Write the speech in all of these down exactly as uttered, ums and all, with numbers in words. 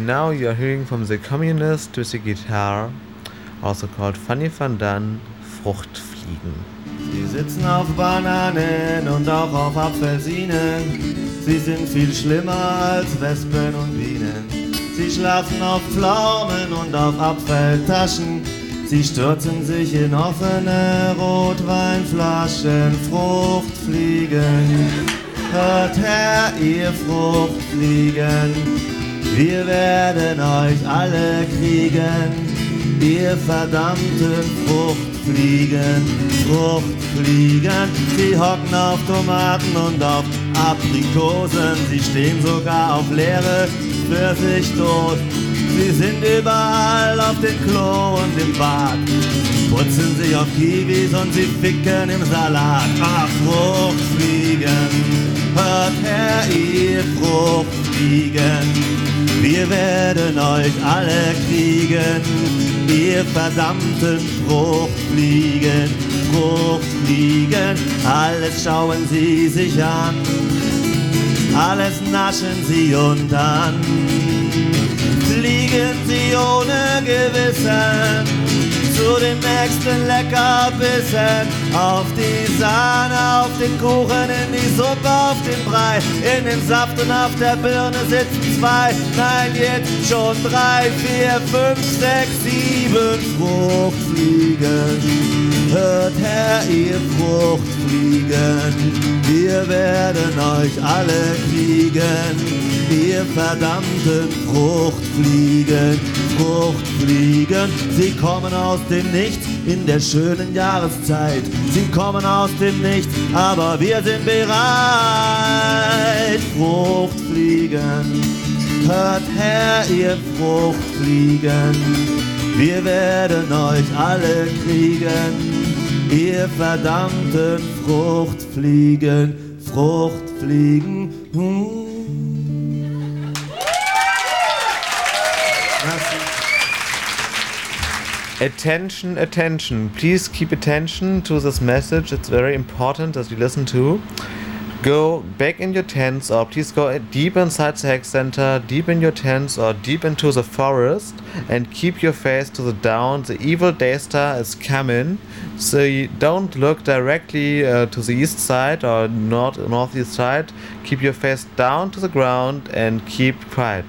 now you're hearing from the Communist with the guitar, also called Fanny van Dan, Fruchtfliegen. Sie sitzen auf Bananen und auch auf Apfelsinen. Sie sind viel schlimmer als Wespen und Bienen. Sie schlafen auf Pflaumen und auf Apfeltaschen. Sie stürzen sich in offene Rotweinflaschen. Fruchtfliegen, hört her, ihr Fruchtfliegen. Wir werden euch alle kriegen, ihr verdammten Fruchtfliegen. Fruchtfliegen, sie hocken auf Tomaten und auf Aprikosen. Sie stehen sogar auf leere Pfirsichdosen. Sie sind überall auf dem Klo und im Bad. Sie putzen sich auf Kiwis und sie ficken im Salat. Ach, Fruchtfliegen, hört her, ihr Fruchtfliegen. Wir werden euch alle kriegen, ihr verdammten Fruchtfliegen. Fruchtfliegen, alles schauen sie sich an, alles naschen sie und dann fliegen sie ohne Gewissen zu dem nächsten Leckerbissen. Auf die Sahne, auf den Kuchen, in die Suppe, auf den Brei, in den Saft und auf der Birne sitzen zwei, nein jetzt schon drei, vier, fünf, sechs, sieben Fruchtfliegen. Hört her, ihr Fruchtfliegen, wir werden euch alle kriegen, ihr verdammten Fruchtfliegen. Fruchtfliegen, sie kommen aus dem Nichts in der schönen Jahreszeit. Sie kommen aus dem Nichts, aber wir sind bereit. Fruchtfliegen, hört her, ihr Fruchtfliegen, wir werden euch alle kriegen, ihr verdammten Fruchtfliegen, Fruchtfliegen. Hm. Attention, attention. Please keep attention to this message. It's very important that you listen to. Go back in your tents, or please go deep inside the Hex Center, deep in your tents or deep into the forest, and keep your face to the down. The evil Daystar is coming, so you don't look directly uh, to the east side or north northeast side. Keep your face down to the ground and keep quiet.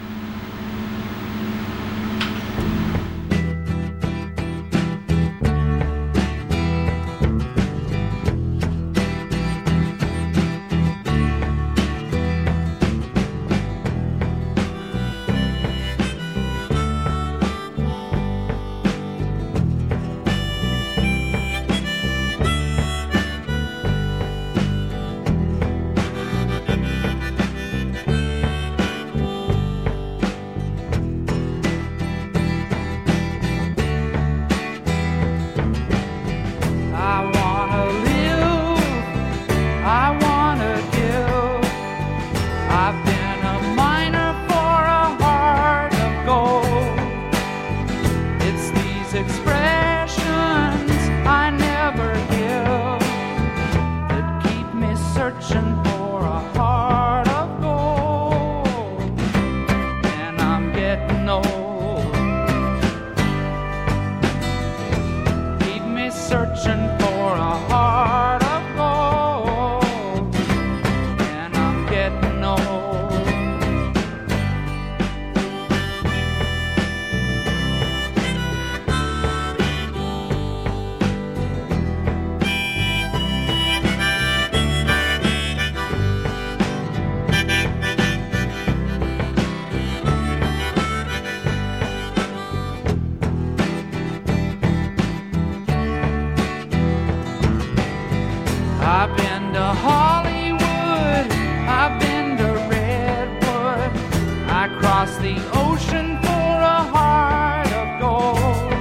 I've been to Hollywood, I've been to Redwood, I crossed the ocean for a heart of gold.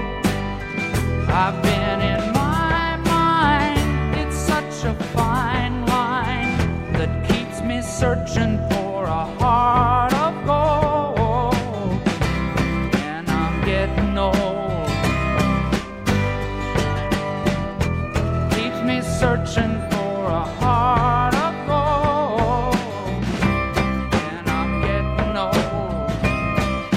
I've been in my mind, it's such a fine line that keeps me searching for a heart of gold. And I'm getting old, keeps me searching for a heart of gold. And I'm getting old.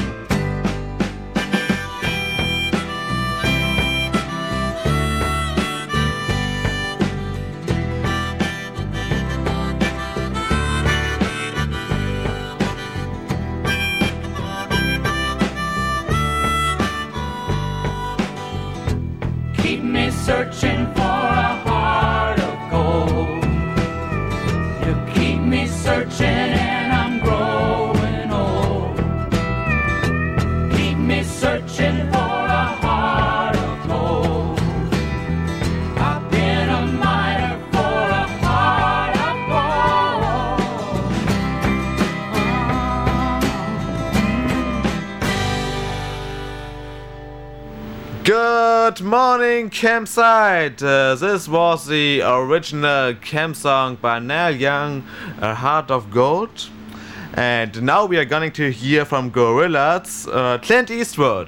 searching for a heart of gold. You keep me searching and I'm growing old. Keep me searching for a heart of gold. I've been a miner for a heart of gold. Good morning, campsite. Uh, this was the original camp song by Neil Young, A Heart of Gold. And now we are going to hear from Gorillaz, uh, Clint Eastwood.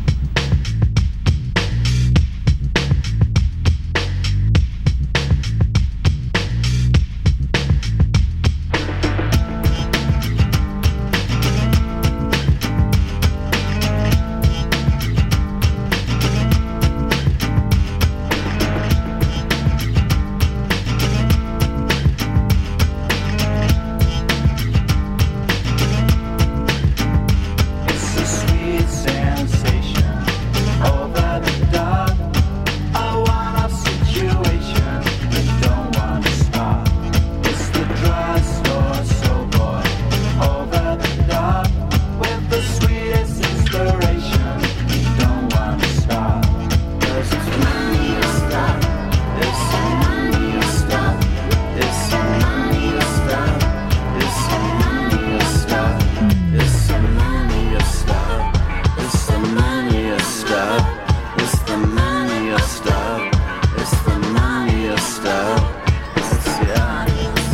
It's a sweet sensation over the dark. A one-off situation that don't want to stop. It's the drugstore soul boy over the dark with the sweetest inspiration. Don't want to stop. 'Cause it's money to stop. It's some money to stop. It's some money to stop. It's some money to stop. It's some money to stop. It's the money to stop. It's the money to stop. It's the money to stop. It's yeah.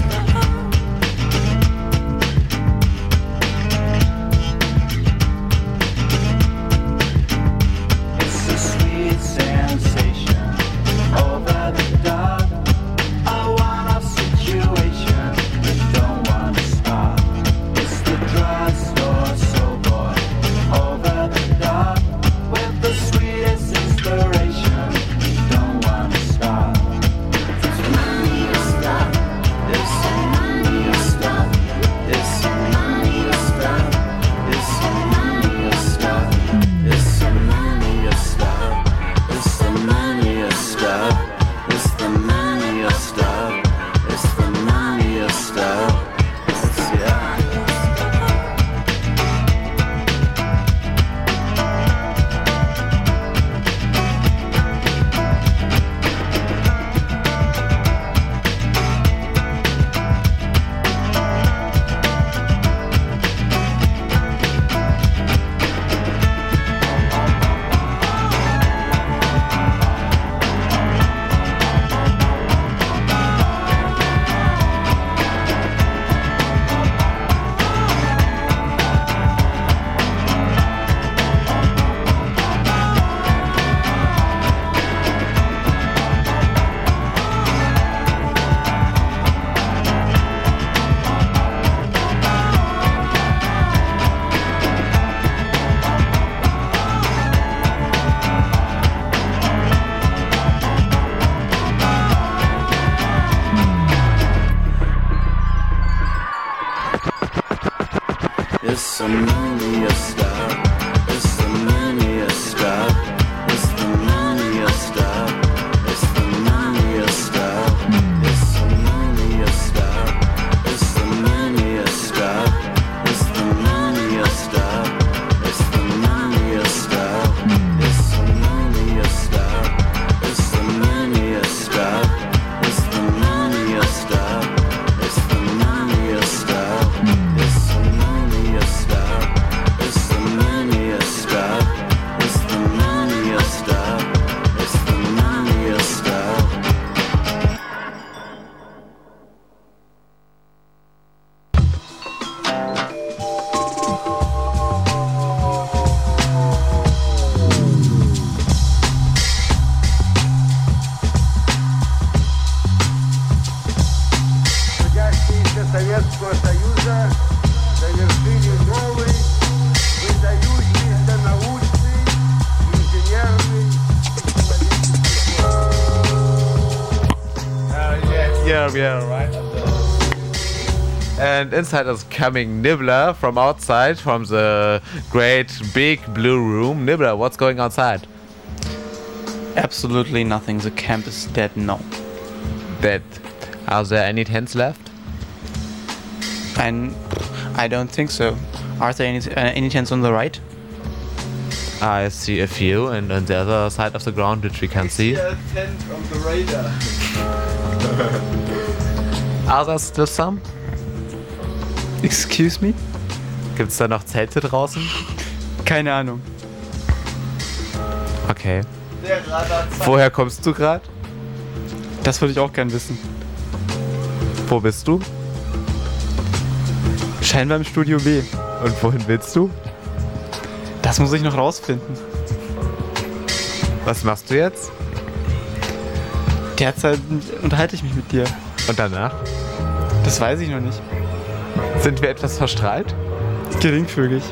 It's a sweet sensation over the dark. A one-off situation that don't want to stop. It's the drugstore soul boy over the dark with the sweetest inspiration. Don't want to stop. It's money to stop. It's some money to stop. It's some money to stop. It's some money to stop. It's some money to stop. It's the money to stop. It's the money to stop. It's the money to stop. It's yeah. It's the money to stop. It's the money to stop. It's the money to stop. It's the money to stop. It's the money to stop. It's the money to stop. It's the money to stop. It's the money to stop. It's the money to stop. It's the money to stop. It's the money to stop. It's the money to stop. It's the money to stop. It's the money to stop. It's the money to stop. It's the money to stop. Трудящиеся Советского Союза завершили новый, выдающийся научный, инженерный и технологический форум. Yeah, yeah, right. And inside is coming Nibbler from outside, from the great big blue room. Nibbler, what's going outside? Absolutely nothing. The camp is dead now. Dead. Are there any tents left? And I don't think so. Are there any, uh, any tents on the right? I see a few, and on the other side of the ground, which we can see. a tent on the radar. Are there still some? Excuse me? Gibt's da noch Zelte draußen? Keine Ahnung. Okay. Der Radar zeigt. Woher kommst du gerade? Das würde ich auch gern wissen. Wo bist du? Scheinbar im Studio B. Und wohin willst du? Das muss ich noch rausfinden. Was machst du jetzt? Derzeit unterhalte ich mich mit dir. Und danach? Das weiß ich noch nicht. Sind wir etwas verstrahlt? Geringfügig.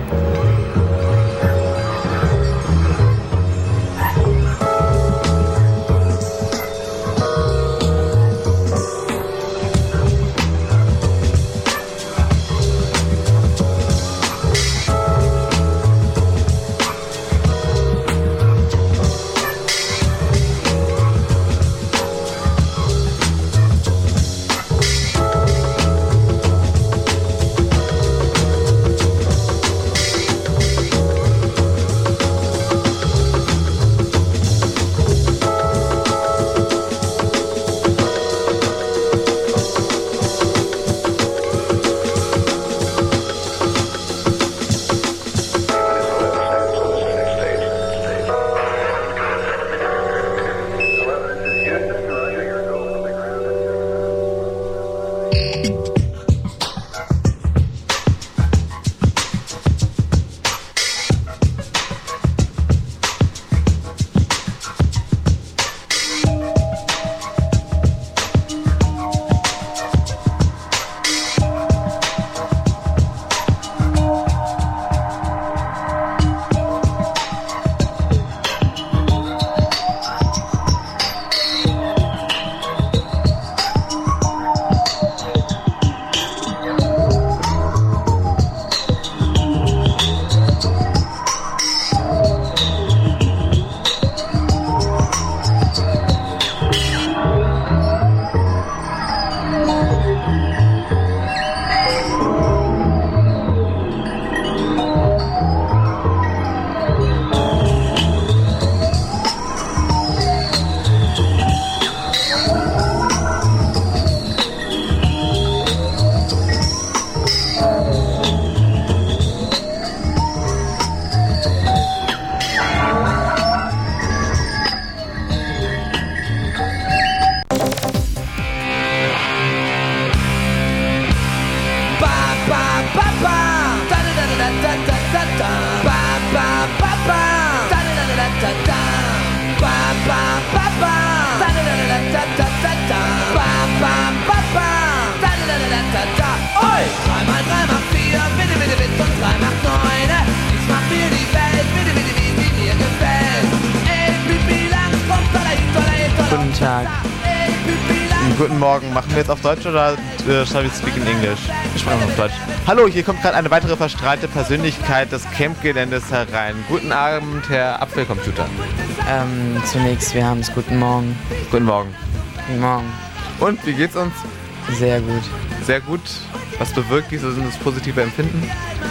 Oi! drei mal drei macht vier, bitte, bitte, bitte, und drei macht neun. Ich mach mir die Welt, bitte, bitte, wie sie mir gefällt. Ey, Pipi lang, komm, toller, toller, toller. Guten Tag. Ey, Pipi lang. Guten Morgen. Machen wir jetzt auf Deutsch oder äh, shall we speak in English? Wir sprechen auf Deutsch. Hallo, hier kommt gerade eine weitere verstrahlte Persönlichkeit des Campgeländes herein. Guten Abend, Herr Apfelcomputer. Ähm, zunächst, wir haben es. Guten Morgen. Guten Morgen. Guten Morgen. Und, wie geht's uns? Sehr gut. Sehr gut. Was bewirkt dieses das positive Empfinden?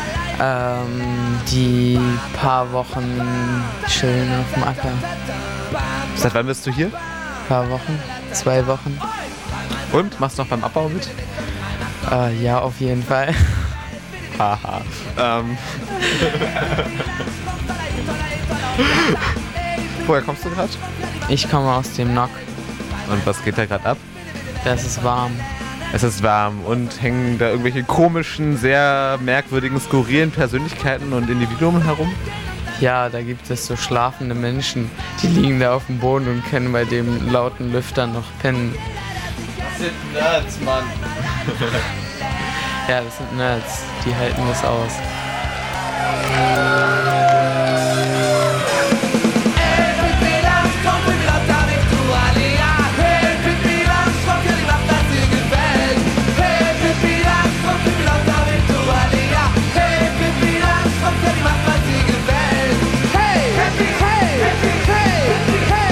Ähm, die paar Wochen chillen auf dem Acker. Seit wann bist du hier? Paar Wochen? Zwei Wochen? Und, machst du noch beim Abbau mit? Äh, ja, auf jeden Fall. Haha. ähm. Woher kommst du gerade? Ich komme aus dem Nock. Und was geht da gerade ab? Das ist warm. Es ist warm und hängen da irgendwelche komischen, sehr merkwürdigen, skurrilen Persönlichkeiten und Individuen herum? Ja, da gibt es so schlafende Menschen, die liegen da auf dem Boden und können bei dem lauten Lüfter noch pennen. Das sind Nerds, Mann. Ja, das sind Nerds, die halten das aus. Hey,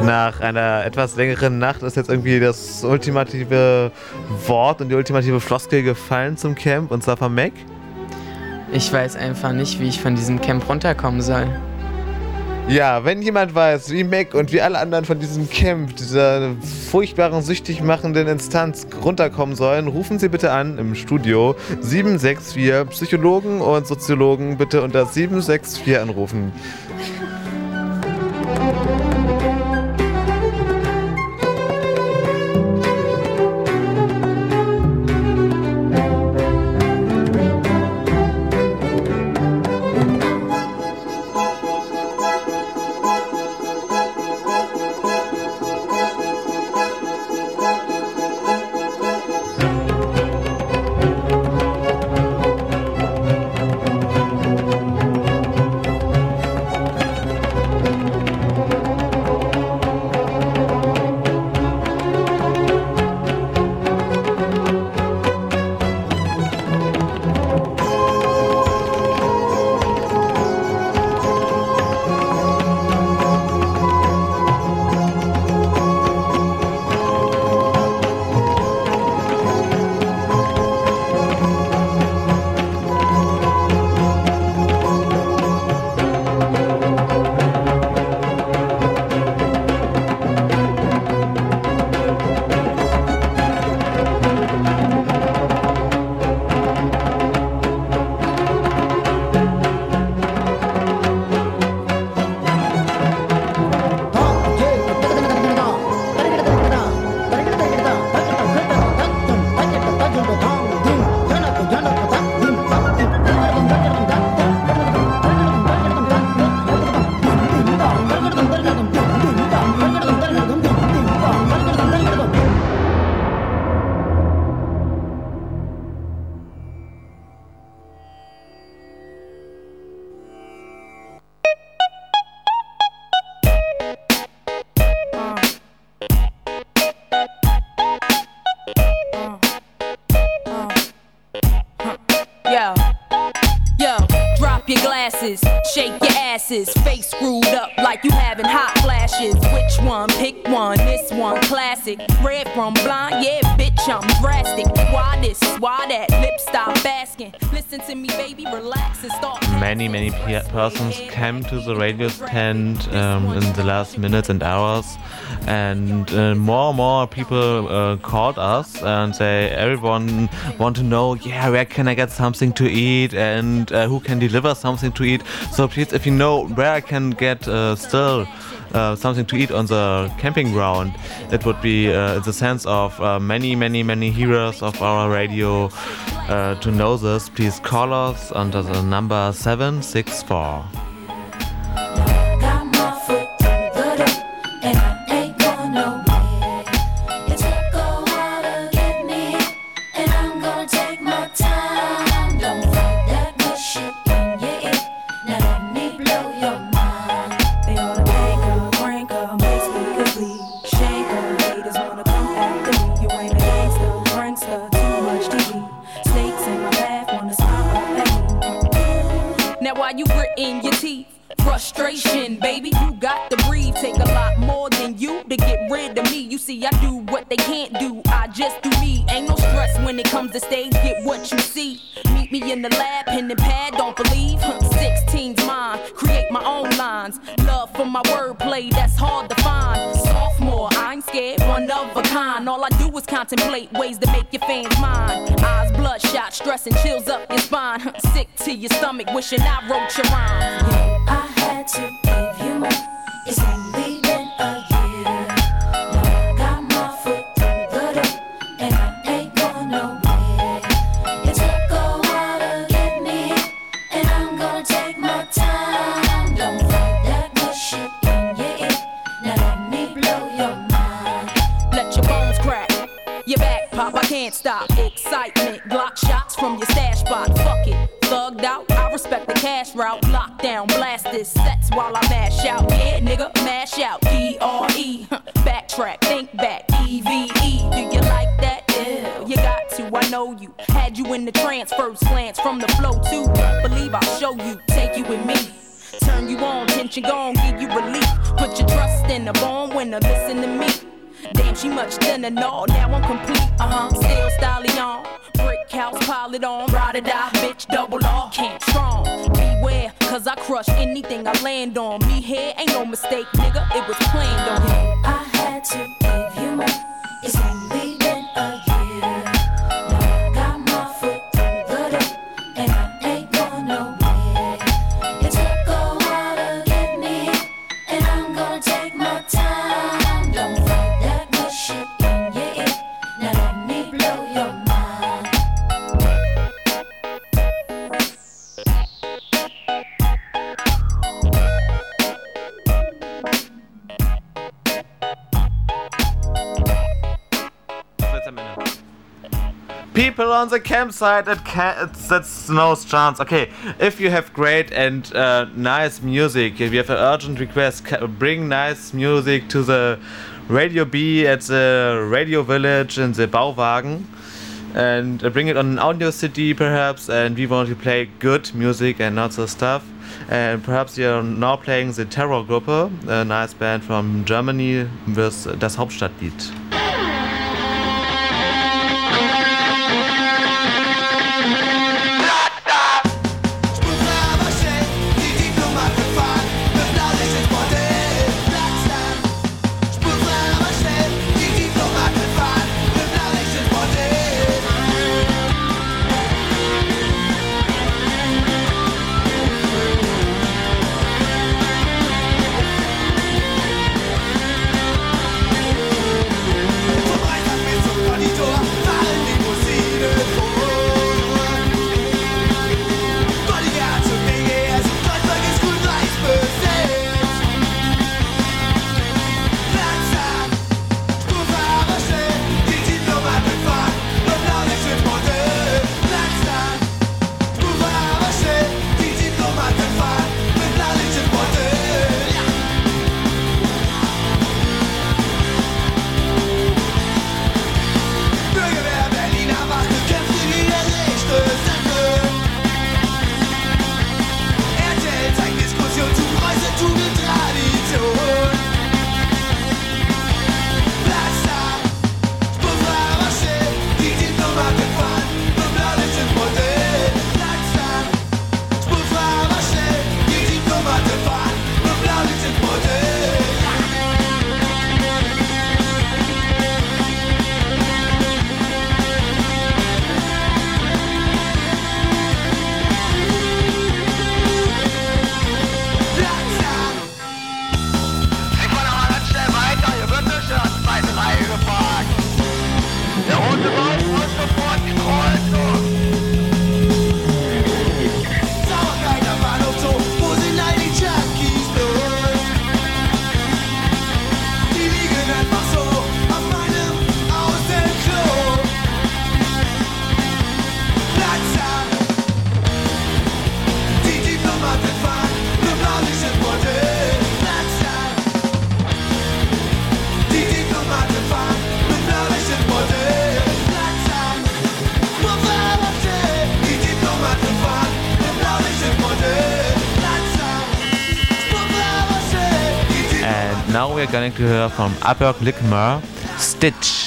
Nach einer etwas längeren Nacht ist jetzt irgendwie das ultimative Wort und die ultimative Floskel gefallen zum Camp, und zwar von Mac. Ich weiß einfach nicht, wie ich von diesem Camp runterkommen soll. Ja, wenn jemand weiß, wie Mac und wie alle anderen von diesem Camp, dieser furchtbaren, süchtig machenden Instanz runterkommen sollen, rufen Sie bitte an im Studio sieben sechs vier. Psychologen und Soziologen bitte unter sieben sechs vier anrufen. Shake your asses, face screwed up like you having hot flashes. Which one? Pick one. This one classic. Red from blind, yeah, bitch, I'm drastic. Why this? Why that? Lip stop asking. Listen to me, baby, relax and start. Many, many pe- persons came to the radio stand um, in the last minutes and hours, and uh, more and more people uh, called us and say everyone want to know, yeah, where can I get something to eat, and uh, who can deliver something to eat. So please, if you know where I can get uh, still uh, something to eat on the camping ground, it would be uh, in the sense of uh, many, many, many heroes of our radio uh, to know this. Please call us under the number seven six four. Frustration, baby, you got to breathe. Take a lot more than you to get rid of me. You see, I do what they can't do. I just do me. Ain't no stress when it comes to stage. Get what you see. Meet me in the lab, pen and pad. Don't believe. sixteen's mine. Create my own lines. Love for my wordplay, that's hard to find. Sophomore, I ain't scared, one of a kind. All I do is contemplate ways to make your fans mine. Eyes bloodshot, stress and chills up your spine. Sick to your stomach, wishing I wrote your rhymes. I had to give you more. It's only been a year. Now I got my foot through the door, and I ain't going nowhere. It took a while to get me here, and I'm gonna take my time. Don't fight that bullshit in your ear. Now let me blow your mind. Let your bones crack, your back pop, I can't stop. Excitement, Glock shots from your stash spot. Fuck it. Thugged out, I respect the cash route. Lockdown, blast this sets while I mash out. Yeah, nigga, mash out. D R E, backtrack, think back. E V E, do you like that? Yeah, you got to, I know you. Had you in the trance, first glance from the flow too. Believe I'll show you, take you with me. Turn you on, ten attention gon' give you relief. Put your trust in a born winner, listen to me. Damn, she much thinner, no, now I'm complete. Uh-huh, still stallion, brick house, pile it on. Ride or die, bitch, double R, can't strong. Beware, cause I crush anything I land on. Me here ain't no mistake, nigga, it was planned on. I had to give you more. It's only been a year. Now I got my foot through the door, and I ain't going nowhere. It took a while to get me here, and I'm gonna take my time. Don't fight that good shit in your ear. Now let me blow your mind. People on the campsite, it can, it's, that's no chance. Okay, if you have great and uh, nice music, if you have an urgent request, ca- bring nice music to the Radio B at the Radio Village in the Bauwagen and uh, bring it on an audio C D perhaps, and we want to play good music and not the stuff. And perhaps you're now playing the Terrorgruppe, a nice band from Germany with Das Hauptstadtlied. Now we're going to hear from Upper Glickmer, Stitch.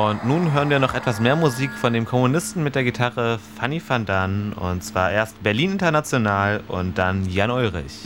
Und nun hören wir noch etwas mehr Musik von dem Kommunisten mit der Gitarre Fanny van Dan. Und zwar erst Berlin International und dann Jan Ulrich.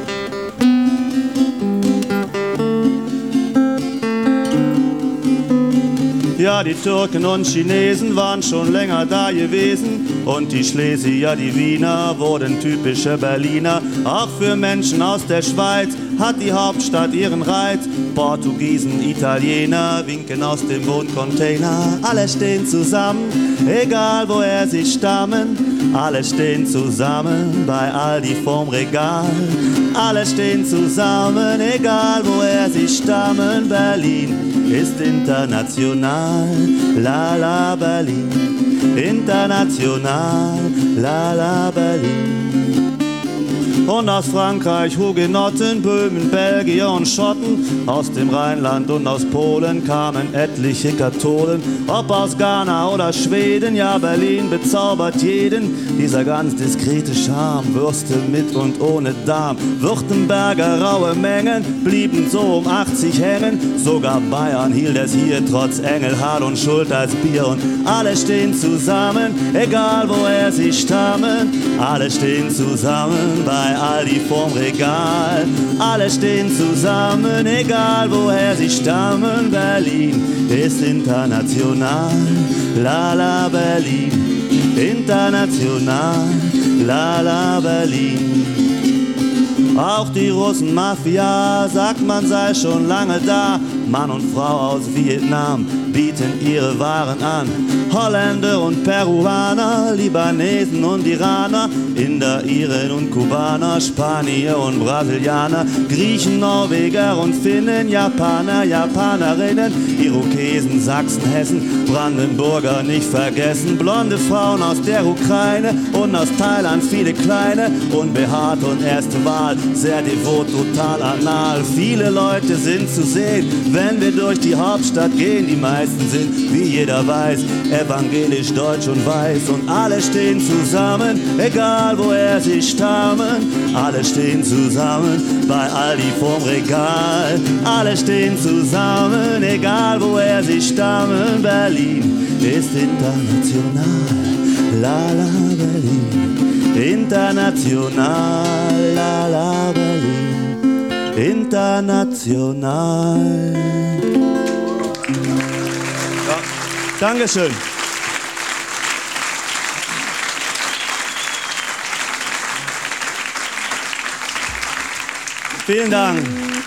Ja, die Türken und Chinesen waren schon länger da gewesen und die Schlesier, die Wiener wurden typische Berliner. Auch für Menschen aus der Schweiz hat die Hauptstadt ihren Reiz. Portugiesen, Italiener winken aus dem Wohncontainer. Alle stehen zusammen, egal woher sie stammen. Alle stehen zusammen bei Aldi vorm Regal. Alle stehen zusammen, egal woher sie stammen. Berlin ist international, la la Berlin. International, la la Berlin. Und aus Frankreich Hugenotten, Böhmen, Belgier und Schotten. Aus dem Rheinland und aus Polen kamen etliche Katholen. Ob aus Ghana oder Schweden, ja Berlin bezaubert jeden. Dieser ganz diskrete Charme, Würste mit und ohne Darm. Württemberger raue Mengen blieben so um achtzig hängen. Sogar Bayern hielt es hier trotz Engelhard und Schuld als Bier. Und alle stehen zusammen, egal woher sie stammen. Alle stehen zusammen bei Aldi vorm Regal. Alle stehen zusammen, egal woher sie stammen. Berlin ist international, la la Berlin. International, la la Berlin. Auch die Russen-Mafia sagt, man sei schon lange da. Mann und Frau aus Vietnam bieten ihre Waren an. Holländer und Peruaner, Libanesen und Iraner, Inder, Iren und Kubaner, Spanier und Brasilianer, Griechen, Norweger und Finnen, Japaner, Japanerinnen, Irokesen, Sachsen, Hessen, Brandenburger nicht vergessen, blonde Frauen aus der Ukraine und aus Thailand, viele kleine, unbehaart und erste Wahl, sehr devot, total anal. Viele Leute sind zu sehen, wenn wir durch die Hauptstadt gehen. Die meisten sind, wie jeder weiß, evangelisch, deutsch und weiß. Und alle stehen zusammen, egal woher sie stammen. Alle stehen zusammen bei Aldi vorm Regal. Alle stehen zusammen, egal woher sie stammen. Berlin ist international, la la Berlin. International, la la Berlin. International. Ja. Dankeschön. Vielen Dank.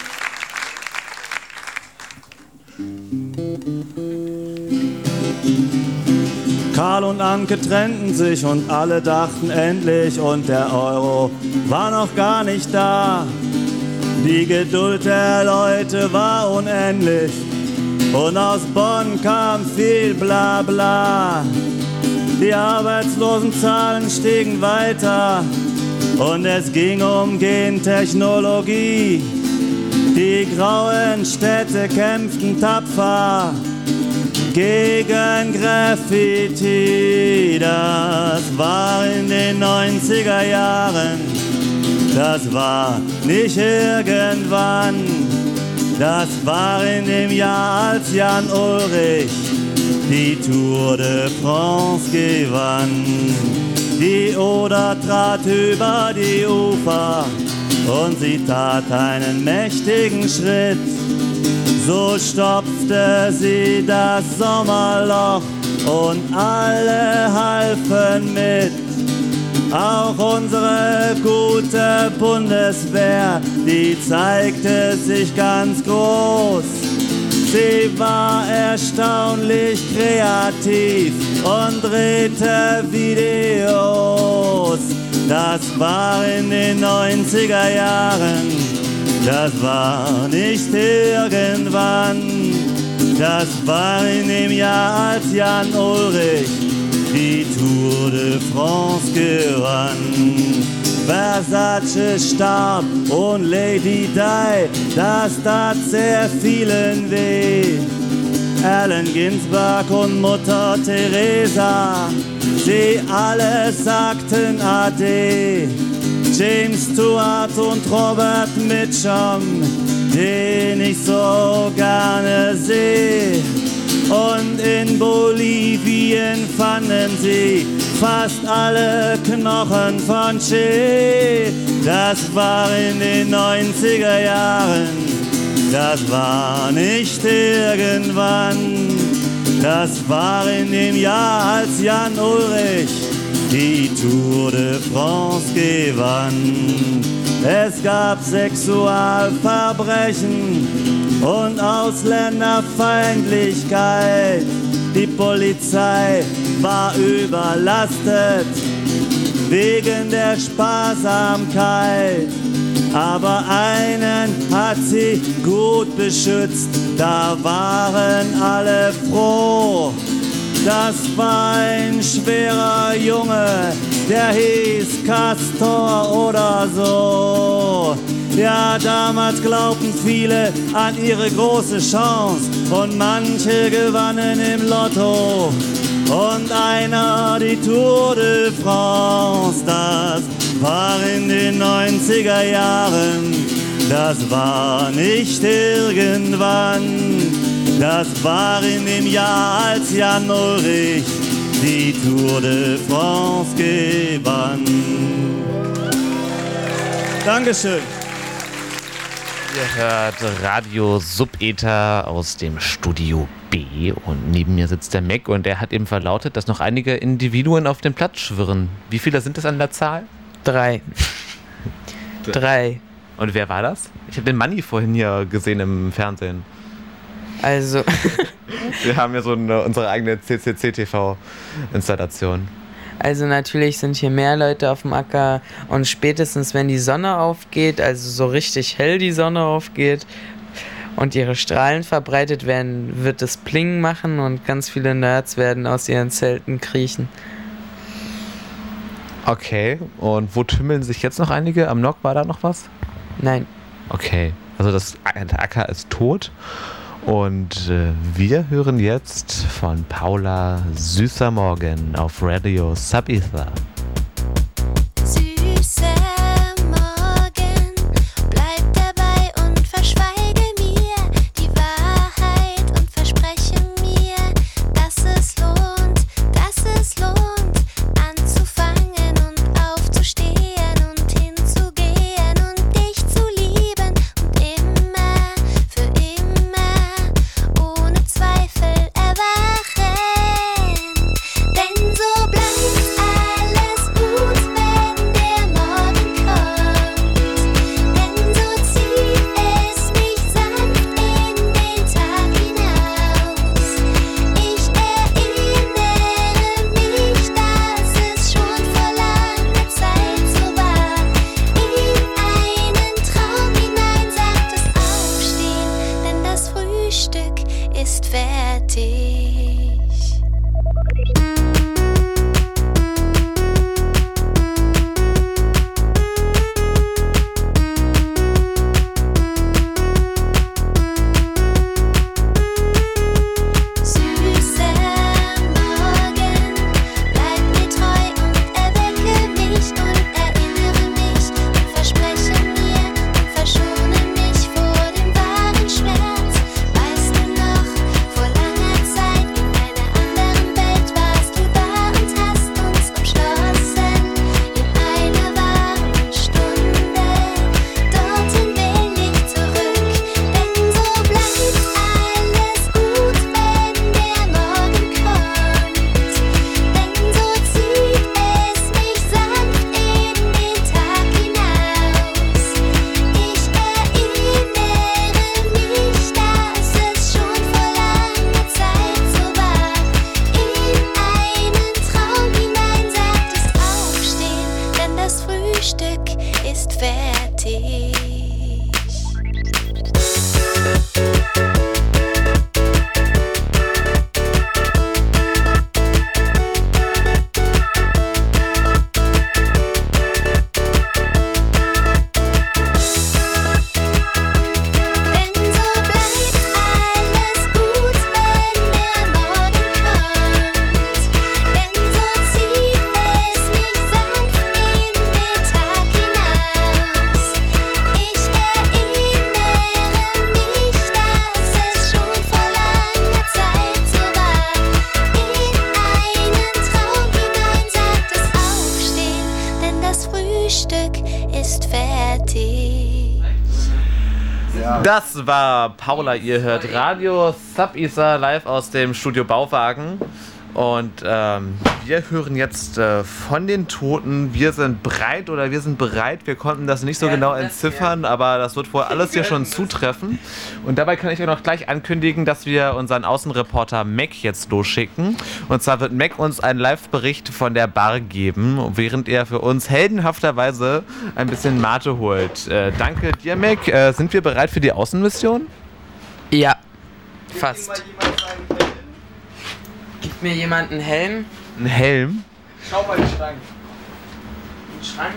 Karl und Anke trennten sich und alle dachten endlich, und der Euro war noch gar nicht da. Die Geduld der Leute war unendlich und aus Bonn kam viel Blabla. Die Arbeitslosenzahlen stiegen weiter und es ging um Gentechnologie. Die grauen Städte kämpften tapfer gegen Graffiti. Das war in den neunziger Jahren. Das war nicht irgendwann, das war in dem Jahr, als Jan Ulrich die Tour de France gewann. Die Oder trat über die Ufer und sie tat einen mächtigen Schritt. So stopfte sie das Sommerloch und alle halfen mit. Auch unsere gute Bundeswehr, die zeigte sich ganz groß. Sie war erstaunlich kreativ und drehte Videos. Das war in den neunziger Jahren, das war nicht irgendwann. Das war in dem Jahr, als Jan Ulrich die Tour de France gewann. Versace starb und Lady Di, das tat sehr vielen weh. Allen Ginsberg und Mutter Teresa, sie alle sagten Ade. James Stewart und Robert Mitchum, den ich so gerne seh. Und in Bolivien fanden sie fast alle Knochen von Che. Das war in den neunziger Jahren, das war nicht irgendwann. Das war in dem Jahr, als Jan Ullrich die Tour de France gewann. Es gab Sexualverbrechen und Ausländerfeindlichkeit. Die Polizei war überlastet wegen der Sparsamkeit. Aber einen hat sie gut beschützt, da waren alle froh. Das war ein schwerer Junge, der hieß Castor oder so. Ja, damals glaubten viele an ihre große Chance und manche gewannen im Lotto. Und einer die Tour de France, das war in den neunziger Jahren, das war nicht irgendwann, das war in dem Jahr, als Jan Ullrich die Tour de France gewann. Dankeschön. Ihr hört Radio Subether aus dem Studio B und neben mir sitzt der Mac und der hat eben verlautet, dass noch einige Individuen auf dem Platz schwirren. Wie viele sind das an der Zahl? Drei. Drei. Und wer war das? Ich habe den Manni vorhin hier gesehen im Fernsehen. Also. Wir haben ja so eine, unsere eigene C C C T V-Installation. Also natürlich sind hier mehr Leute auf dem Acker und spätestens wenn die Sonne aufgeht, also so richtig hell die Sonne aufgeht und ihre Strahlen verbreitet werden, wird es Pling machen und ganz viele Nerds werden aus ihren Zelten kriechen. Okay, und wo tümmeln sich jetzt noch einige? Am Nock war da noch was? Nein. Okay, also das, der Acker ist tot. Und äh, wir hören jetzt von Paula Süßer Morgen auf Radio Subether. Süßer Morgen, bleib dabei und verschweige mir die Wahrheit und verspreche mir, dass es lohnt, dass es lohnt, anzufangen und aufzustehen und hinzugehen und dich zu lieben und immer für immer ohne Zweifel erwachen. Denn so bleibt alles gut, wenn der Morgen kommt. Denn so zieht es mich sanft in den Tag hinaus. Ich erinnere mich, dass es schon vor langer Zeit so war. In einen Traum hinein sagt es Aufstehen, denn das Frühstück ist fertig. Süßer Morgen, bleib mir treu und erwecke mich und erinnere mich und verspreche mir und verschone mich vor dem wahren Schmerz. Weißt du noch, vor langer Zeit in einer anderen Welt warst du da und hast uns umschlossen in einer warmen Stunde. Dorthin will ich zurück, denn so bleibt alles gut, wenn der Morgen kommt. Denn so zieht es mich sanft in den Tag hinaus. Ich erinnere mich, dass es schon vor langer Zeit so war. In einen Traum hinein sagt es Aufstehen, denn das Frühstück ist fertig. Denn so bleibt alles gut, wenn der Morgen kommt. Denn so zieht es mich sanft in den Tag hinaus. fast fertig. Das war Paula, ihr hört Radio Sub-Isa live aus dem Studio Bauwagen. Und ähm, wir hören jetzt äh, von den Toten, wir sind bereit oder wir sind bereit. Wir konnten das nicht so ja, genau entziffern, ja. aber das wird wohl alles hier schon zutreffen. Und dabei kann ich euch noch gleich ankündigen, dass wir unseren Außenreporter Mac jetzt losschicken. Und zwar wird Mac uns einen Live-Bericht von der Bar geben, während er für uns heldenhafterweise ein bisschen Mate holt. Äh, danke dir, Mac. Äh, sind wir bereit für die Außenmission? Ja, fast. Gibt mir jemand einen Helm? Ein Helm? Schau mal den Schrank. Ein Schrank?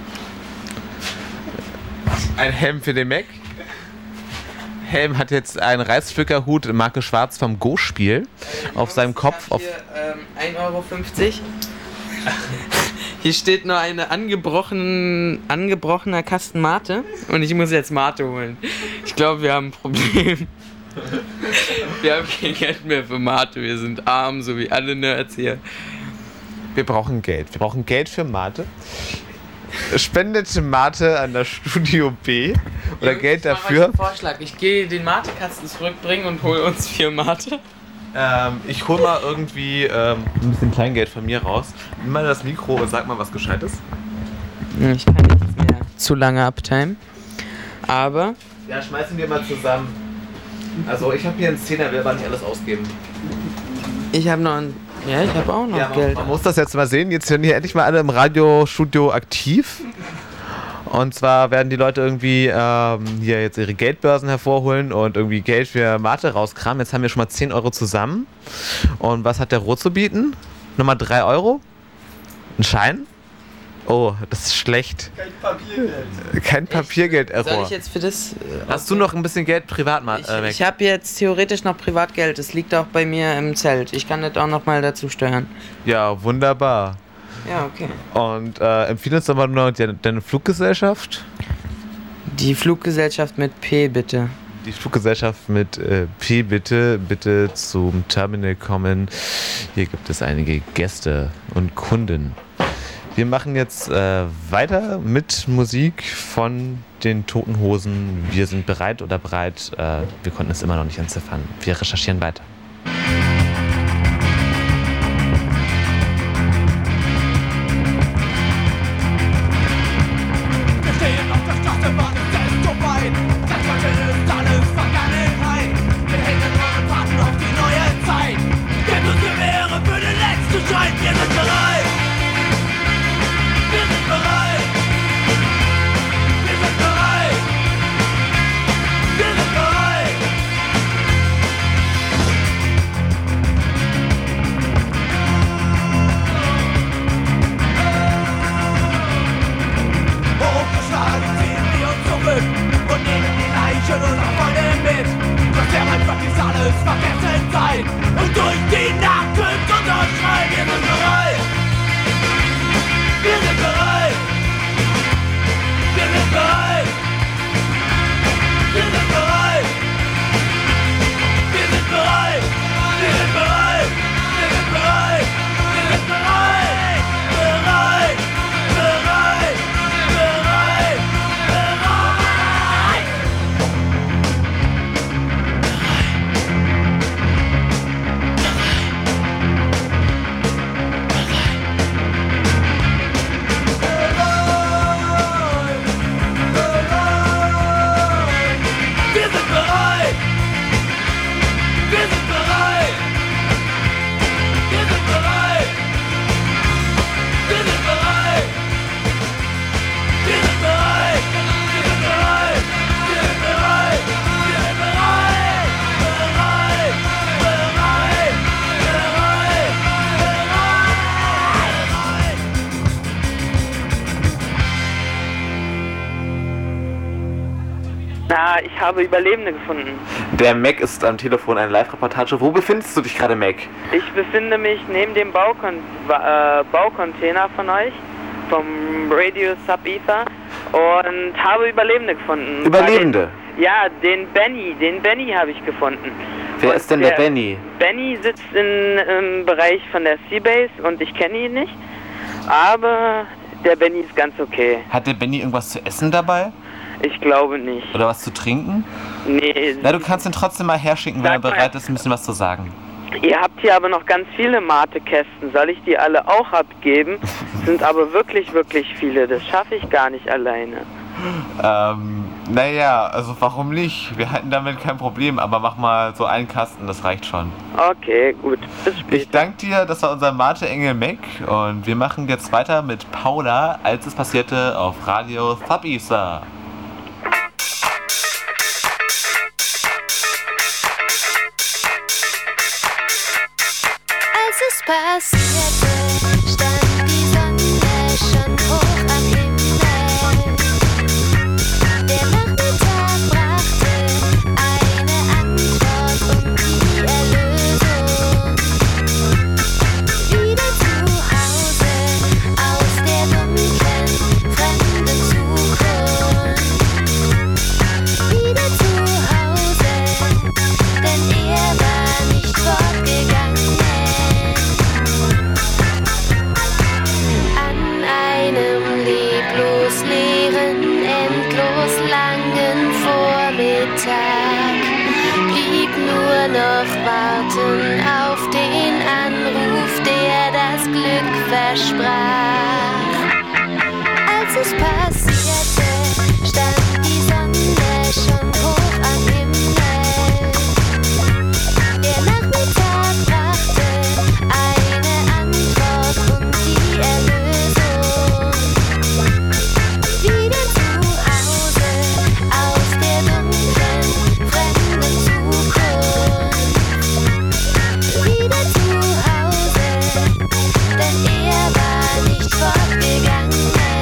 Ein Helm für den Mac? Helm hat jetzt einen Reißpflückerhut Marke Schwarz vom Go-Spiel äh, auf seinem Kopf. Hier, ähm, ein Euro fünfzig. Hier steht nur ein angebrochen, angebrochener Kasten Mate und ich muss jetzt Mate holen. Ich glaube, wir haben ein Problem. Wir haben kein Geld mehr für Mate, wir sind arm, so wie alle Nerds hier. Wir brauchen Geld, wir brauchen Geld für Mate. Spendet Mate an das Studio B oder Jungs, Geld ich dafür. Ich mache euch einen Vorschlag, ich gehe den Mate-Kasten zurückbringen und hole uns vier Mate. Ähm, ich hole mal irgendwie ähm, ein bisschen Kleingeld von mir raus. Nimm mal das Mikro und sag mal was Gescheites. Ich kann nichts mehr zu lange uptime, aber... Ja, schmeißen wir mal zusammen. Also ich habe hier einen Zehner, will aber nicht alles ausgeben. Ich habe noch ein... Ja, ich habe auch noch ja, man, Geld. Man muss das jetzt mal sehen. Jetzt sind hier endlich mal alle im Radiostudio aktiv. Und zwar werden die Leute irgendwie ähm, hier jetzt ihre Geldbörsen hervorholen und irgendwie Geld für Mate rauskramen. Jetzt haben wir schon mal zehn Euro zusammen. Und was hat der Rot zu bieten? Nochmal drei Euro? Ein Schein? Oh, das ist schlecht. Kein Papiergeld. Kein Papiergeld-Error. Soll ich jetzt für das... Äh, Hast du noch ein bisschen Geld privat mal? Äh, ich ich habe jetzt theoretisch noch Privatgeld. Das liegt auch bei mir im Zelt. Ich kann das auch noch mal dazu steuern. Ja, wunderbar. Ja, okay. Und äh, empfiehlst du aber nur deine, deine Fluggesellschaft? Die Fluggesellschaft mit P, bitte. Die Fluggesellschaft mit äh, P, bitte, bitte zum Terminal kommen. Hier gibt es einige Gäste und Kunden. Wir machen jetzt äh, weiter mit Musik von den Toten Hosen. Wir sind bereit oder bereit. Äh, wir konnten es immer noch nicht entziffern. Wir recherchieren weiter. Wir stehen auf der Straße, warten, es ist vorbei. Das heute ist alles Vergangenheit. Wir hängen und warten auf die neue Zeit. Gebt uns Gewehre für den letzten Schein. Wir sind bereit. Wir sind bereit! Wir sind bereit! Wir sind bereit! Hochgeschlagen ziehen wir uns zurück und nehmen die Leichen unserer Freunde mit. Dass der einfach dies alles vergessen sein und durch die Nacht tönt unser Schrei. Wir sind bereit! Wir sind bereit! Wir sind bereit! Wir sind bereit! Wir sind bereit! Wir sind bereit! Wir sind bereit! Wir sind bereit! Bereit! Bereit! Bereit! Bereit! Wir sind bereit! Wir sind bereit! Wir sind bereit! Wir sind bereit! Wir sind bereit! Wir sind bereit! Wir sind bereit! Wir sind bereit! Bereit! Bereit! Bereit! Na, ich habe Überlebende gefunden. Der Mac ist am Telefon, eine Live-Reportage. Wo befindest du dich gerade, Mac? Ich befinde mich neben dem Baukon äh, Baucontainer von euch, vom Radio Sub-Ether, und habe Überlebende gefunden. Überlebende? Den, ja, den Benny, den Benny habe ich gefunden. Wer und ist denn der, der Benny? Benny sitzt in, im Bereich von der Seabase und ich kenne ihn nicht, aber Der Benny ist ganz okay. Hat der Benny irgendwas zu essen dabei? Ich glaube nicht. Oder was zu trinken? Nee. Na, du kannst ihn trotzdem mal herschicken, wenn er Sag mal. bereit ist, ein bisschen was zu sagen. Ihr habt hier aber noch ganz viele Mate-Kästen. Soll ich die alle auch abgeben? Sind aber wirklich, wirklich viele. Das schaffe ich gar nicht alleine. Ähm, naja, also warum nicht? Wir hatten damit kein Problem, aber mach mal so einen Kasten, das reicht schon. Okay, gut. Bis später. Ich danke dir, das war unser Mate-Engel Mac und wir machen jetzt weiter mit Paula, als es passierte auf Radio Thabisa. Als es passierte, stand die Sonne schon hoch am Himmel. Der Nachmittag brachte eine Antwort und die Erlösung. Wieder zu Hause aus der dunklen, fremden Zukunft. Wieder zu Hause, denn er war nicht fortgegangen. An einem leblos leeren, endlos langen Vormittag blieb nur noch warten auf den Anruf, der das Glück versprach. Als es passierte, stand die Sonne schon hoch am Himmel. Der Nachmittag brachte eine Antwort und die Erlösung. Wieder zu Hause aus der dunklen, fremden Zukunft. Wieder zu Hause, denn er war nicht fortgegangen.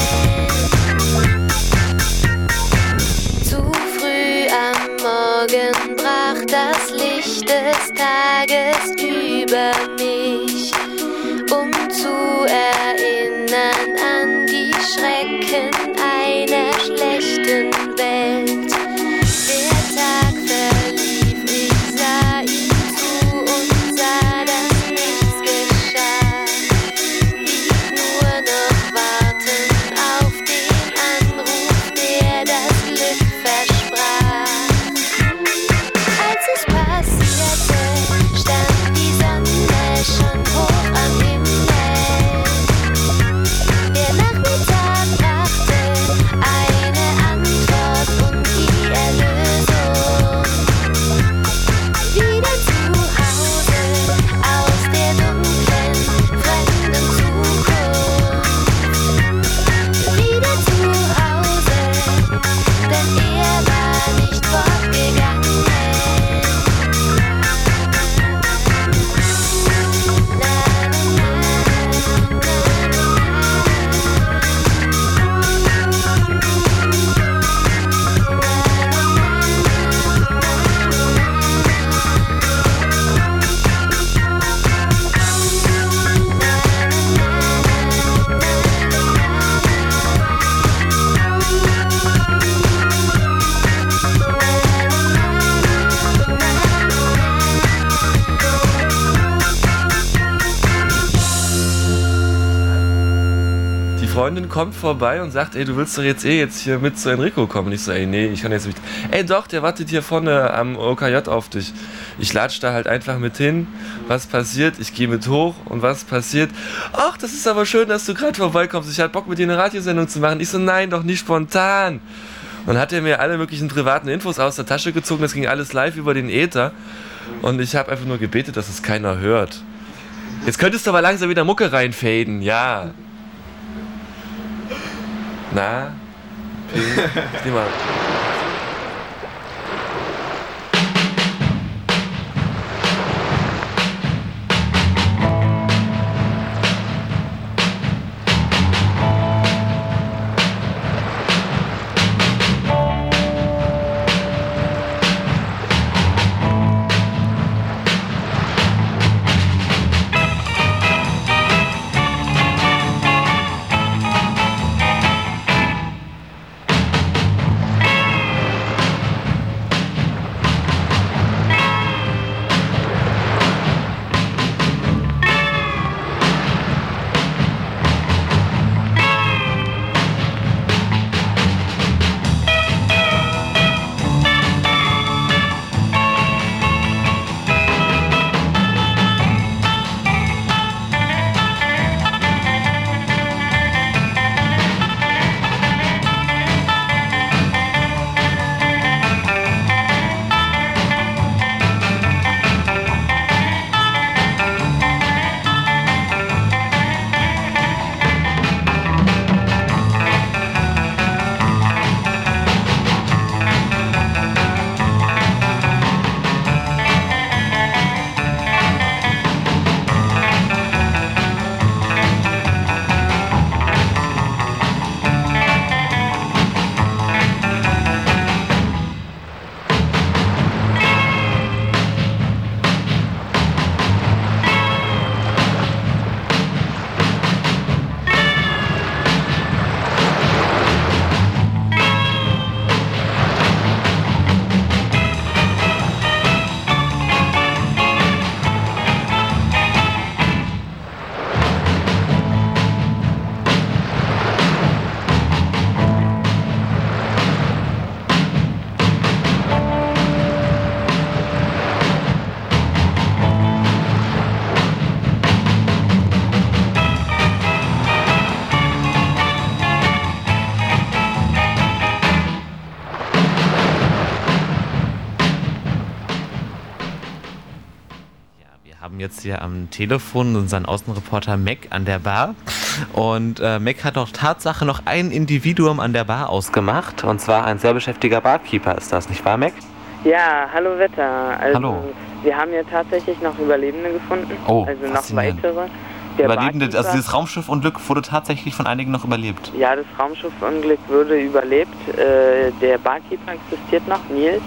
Zu früh am Morgen brach das Licht des Tages über mich, um zu erinnern an die Schrecken einer schlechten Welt. Der Tag verlief, ich sah ihm zu und sah, dass nichts geschah. Blieb nur noch warten auf den Anruf, der das Glück versprach. Als es passierte, stand die Sonne schon hoch am Himmel. Der Nachmittag brachte eine Antwort und die Erlösung. Wieder zu Hause aus der dunklen, fremden Zukunft. Wieder zu Hause, denn er war nicht fortgegangen. Die Freundin kommt vorbei und sagt, ey, du willst doch jetzt eh jetzt hier mit zu Enrico kommen. Und ich so, ey, nee, ich kann jetzt nicht. Ey, doch, der wartet hier vorne am O K J auf dich. Ich latsch da halt einfach mit hin. Was passiert? Ich gehe mit hoch. Und was passiert? Ach, das ist aber schön, dass du gerade vorbeikommst. Ich hatte Bock, mit dir eine Radiosendung zu machen. Ich so, nein, doch nicht spontan. Und hat er mir alle möglichen privaten Infos aus der Tasche gezogen. Das ging alles live über den Äther. Und ich habe einfach nur gebetet, dass es keiner hört. Jetzt könntest du aber langsam wieder Mucke reinfaden, ja. Na? P? Ich nehme mal. haben jetzt hier am Telefon unseren Außenreporter Mac an der Bar. Und äh, Mac hat doch Tatsache noch ein Individuum an der Bar ausgemacht. Und zwar ein sehr beschäftigter Barkeeper ist das, nicht wahr, Mac? Ja, hallo Wetter. Also, Hallo. Wir haben ja tatsächlich noch Überlebende gefunden. Oh, also noch faszinierend. weitere. Der Überlebende, Barkeeper- also dieses Raumschiffunglück wurde tatsächlich von einigen noch überlebt. Ja, das Raumschiffunglück wurde überlebt. Äh, der Barkeeper existiert noch, Nils.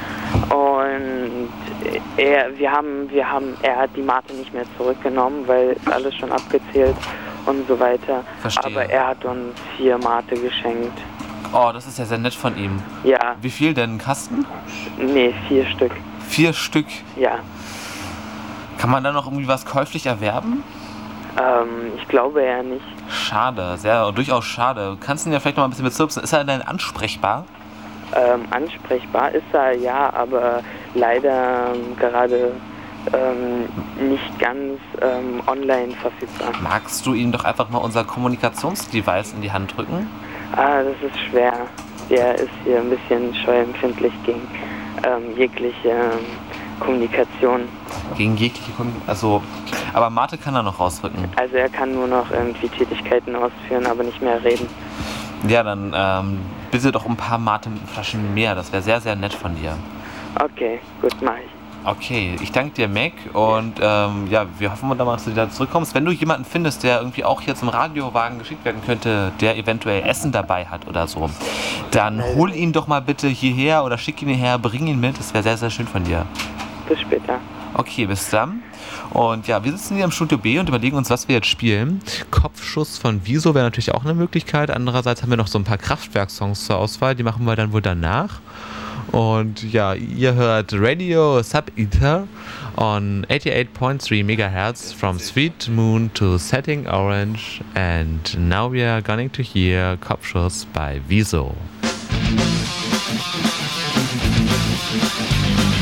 Und er, wir haben, wir haben, er hat die Mate nicht mehr zurückgenommen, weil es alles schon abgezählt und so weiter. Verstehe. Aber er hat uns vier Mate geschenkt. Oh, das ist ja sehr nett von ihm. Ja. Wie viel denn? Ein Kasten? Nee, vier Stück. Vier Stück? Ja. Kann man da noch irgendwie was käuflich erwerben? Ähm, ich glaube eher nicht. Schade, sehr, durchaus schade. Kannst du ihn ja vielleicht noch mal ein bisschen bezirzen? Ist er denn ansprechbar? Ähm, ansprechbar ist er, ja, aber leider ähm, gerade ähm, nicht ganz ähm, online verfügbar. Magst du ihm doch einfach mal unser Kommunikationsdevice in die Hand drücken? Ah, das ist schwer. Der ist hier ein bisschen scheuempfindlich gegen ähm, jegliche ähm, Kommunikation. Gegen jegliche Kommunikation? Also, aber Mate kann er noch rausrücken. Also er kann nur noch irgendwie Tätigkeiten ausführen, aber nicht mehr reden. Ja, dann ähm, bitte doch um ein paar Mate-Flaschen mehr. Das wäre sehr, sehr nett von dir. Okay, gut, mach ich. Okay, ich danke dir, Mac. Und ähm, ja, wir hoffen dann mal, dass du wieder zurückkommst. Wenn du jemanden findest, der irgendwie auch hier zum Radiowagen geschickt werden könnte, der eventuell Essen dabei hat oder so, dann hol ihn doch mal bitte hierher oder schick ihn hierher, bring ihn mit. Das wäre sehr, sehr schön von dir. Bis später. Okay, bis dann. Und ja, wir sitzen hier im Studio B und überlegen uns, was wir jetzt spielen. Kopfschuss von Wieso wäre natürlich auch eine Möglichkeit. Andererseits haben wir noch so ein paar Kraftwerk-Songs zur Auswahl. Die machen wir dann wohl danach. Und ja, ihr hört Radio Sub-Ether on eighty-eight point three megahertz from Sweet Moon to Setting Orange. And now we are going to hear Kopfschuss by Wieso.